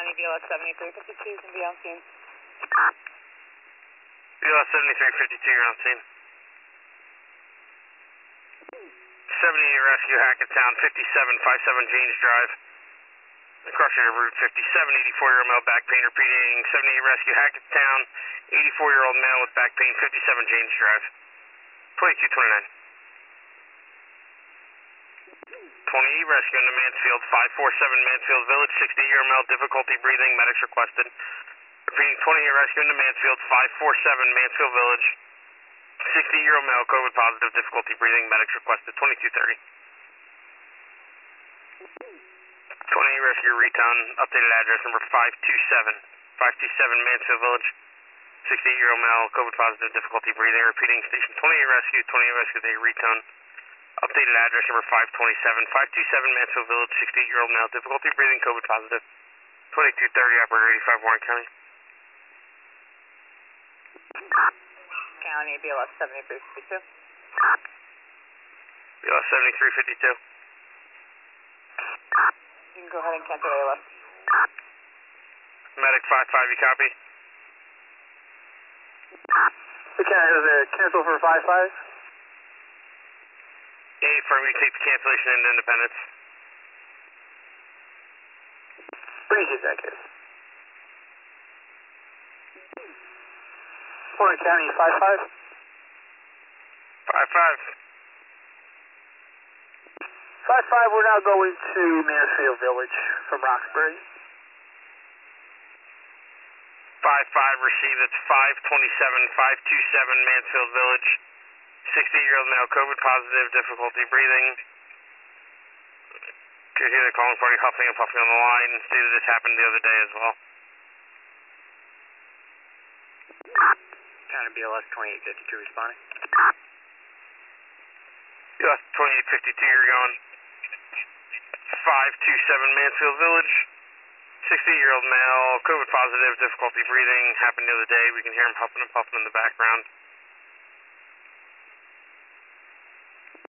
County, BLS 7352 can be on scene. BLS 7352, you're on scene. 78 Rescue, Hackettstown, 5757 James Drive. Crossing route 57, 84-year-old male, back pain repeating. 78 Rescue, Hackettstown, 84-year-old male with back pain, 57 James Drive. 2229. 28 Rescue into Mansfield, 547 Mansfield Village, 60-year-old male, difficulty breathing, medics requested. Repeating, 28 Rescue into Mansfield, 547 Mansfield Village, 60-year-old male, COVID positive, difficulty breathing, medics requested. 2230. 28 Rescue Reton, updated address number 527 Mansfield Village, 68-year-old male, COVID positive, difficulty breathing. Repeating, station 28 Rescue to Reton, updated address number 527 Mansfield Village, 68-year-old male, difficulty breathing, COVID positive. 2230, operator 85 Warren County. County, BLS 7352. BLS 7352. You can go ahead and cancel ALS. Medic 55, you copy? Okay, is it cancel for 55? Yeah, firm, you take the cancellation into Independence. Appreciate that, kid. Warren County, 55? 55. 55, we're now going to Mansfield Village from Roxbury. 55, received, it's 527 Mansfield Village, 60-year-old male, COVID positive, difficulty breathing. Could hear the calling party huffing and puffing on the line. See that this happened the other day as well. County BLS 2852 responding. BLS 2852, you're going. 527 Mansfield Village, 60-year-old male, COVID positive, difficulty breathing, happened the other day. We can hear him huffing and puffing in the background.